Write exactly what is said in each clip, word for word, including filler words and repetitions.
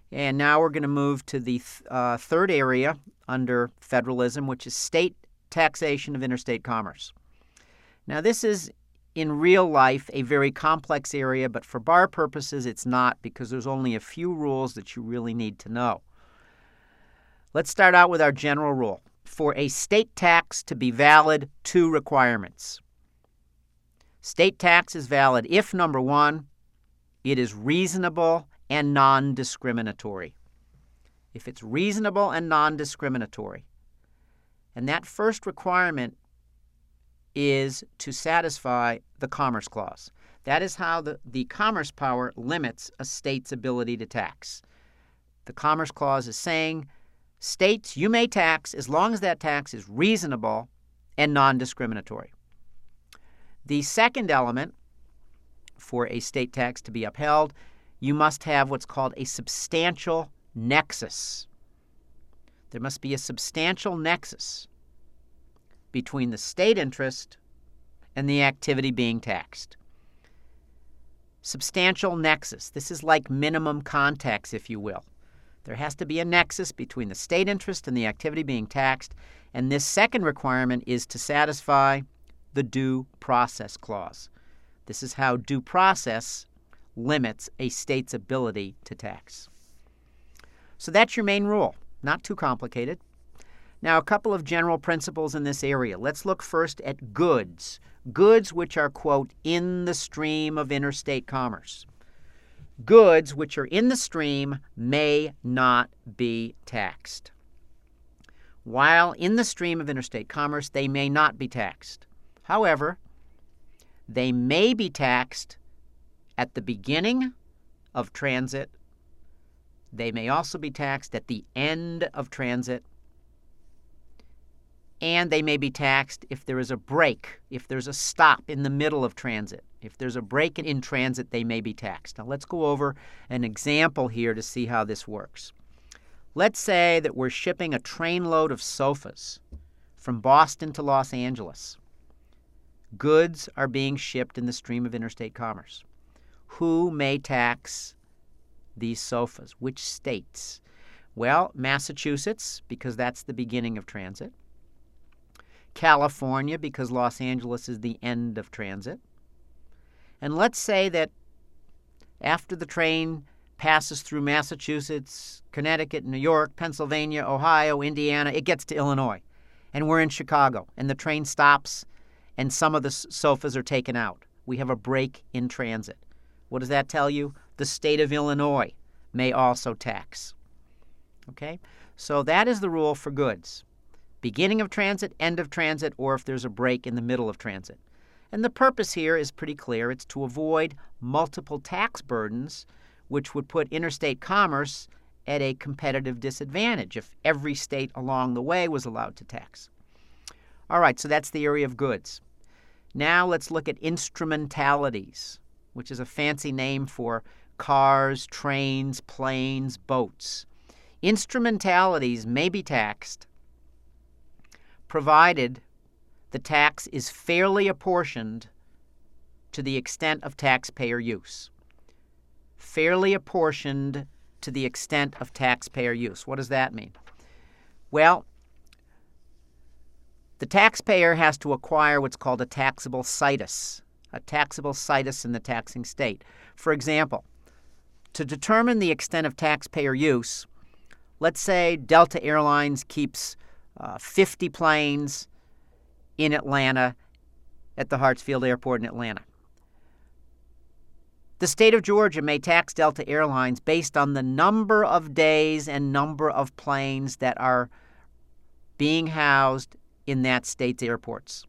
And now we're going to move to the th- uh, third area under federalism, which is state taxation of interstate commerce. Now, this is, in real life, a very complex area, but for bar purposes, it's not, because there's only a few rules that you really need to know. Let's start out with our general rule. For a state tax to be valid, two requirements. State tax is valid if, number one, it is reasonable and non-discriminatory. If it's reasonable and non-discriminatory. And that first requirement is to satisfy the Commerce Clause. That is how the, the Commerce Power limits a state's ability to tax. The Commerce Clause is saying, states, you may tax as long as that tax is reasonable and non-discriminatory. The second element for a state tax to be upheld, you must have what's called a substantial nexus. There must be a substantial nexus between the state interest and the activity being taxed. Substantial nexus. This is like minimum contacts, if you will. There has to be a nexus between the state interest and the activity being taxed, and this second requirement is to satisfy the Due Process Clause. This is how due process limits a state's ability to tax. So that's your main rule. Not too complicated. Now, a couple of general principles in this area. Let's look first at goods. Goods which are, quote, in the stream of interstate commerce. Goods which are in the stream may not be taxed. While in the stream of interstate commerce, they may not be taxed. However, they may be taxed at the beginning of transit. They may also be taxed at the end of transit. And they may be taxed if there is a break, if there's a stop in the middle of transit. If there's a break in transit, they may be taxed. Now, let's go over an example here to see how this works. Let's say that we're shipping a trainload of sofas from Boston to Los Angeles. Goods are being shipped in the stream of interstate commerce. Who may tax these sofas? Which states? Well, Massachusetts, because that's the beginning of transit. California, because Los Angeles is the end of transit. And let's say that after the train passes through Massachusetts, Connecticut, New York, Pennsylvania, Ohio, Indiana, it gets to Illinois. And we're in Chicago, and the train stops, and some of the sofas are taken out. We have a break in transit. What does that tell you? The state of Illinois may also tax. Okay? So that is the rule for goods. Beginning of transit, end of transit, or if there's a break in the middle of transit. And the purpose here is pretty clear. It's to avoid multiple tax burdens, which would put interstate commerce at a competitive disadvantage if every state along the way was allowed to tax. All right, so that's the area of goods. Now let's look at instrumentalities, which is a fancy name for cars, trains, planes, boats. Instrumentalities may be taxed provided the tax is fairly apportioned to the extent of taxpayer use. Fairly apportioned to the extent of taxpayer use. What does that mean? Well, the taxpayer has to acquire what's called a taxable situs, a taxable situs in the taxing state. For example, to determine the extent of taxpayer use, let's say Delta Airlines keeps uh, fifty planes in Atlanta at the Hartsfield Airport in Atlanta. The state of Georgia may tax Delta Airlines based on the number of days and number of planes that are being housed in that state's airports.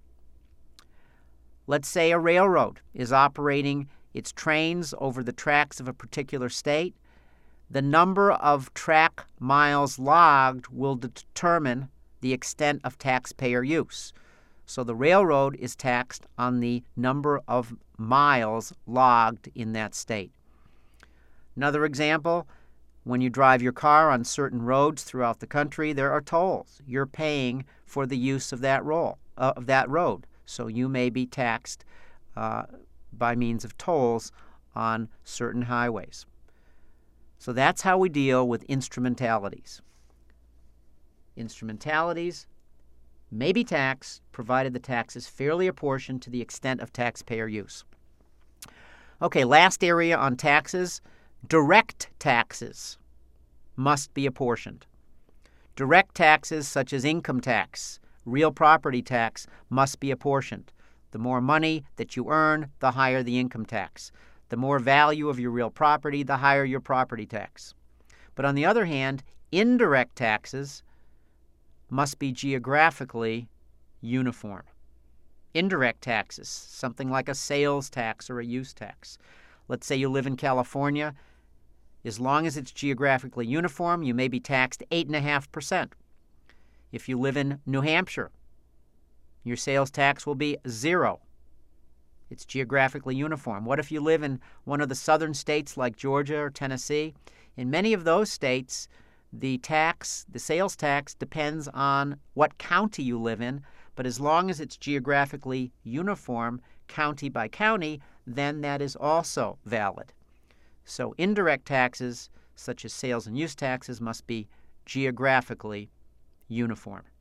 Let's say a railroad is operating its trains over the tracks of a particular state. The number of track miles logged will determine the extent of taxpayer use. So the railroad is taxed on the number of miles logged in that state. Another example, when you drive your car on certain roads throughout the country, there are tolls. You're paying for the use of that roll, uh, of that road. So you may be taxed uh, by means of tolls on certain highways. So that's how we deal with instrumentalities. Instrumentalities may be taxed, provided the tax is fairly apportioned to the extent of taxpayer use. Okay, last area on taxes, direct taxes must be apportioned. Direct taxes such as income tax, real property tax must be apportioned. The more money that you earn, the higher the income tax. The more value of your real property, the higher your property tax. But on the other hand, indirect taxes must be geographically uniform. Indirect taxes, something like a sales tax or a use tax. Let's say you live in California. As long as it's geographically uniform, you may be taxed eight point five percent. If you live in New Hampshire, your sales tax will be zero. It's geographically uniform. What if you live in one of the southern states like Georgia or Tennessee? In many of those states, the tax, the sales tax, depends on what county you live in, but as long as it's geographically uniform, county by county, then that is also valid. So indirect taxes, such as sales and use taxes, must be geographically uniform.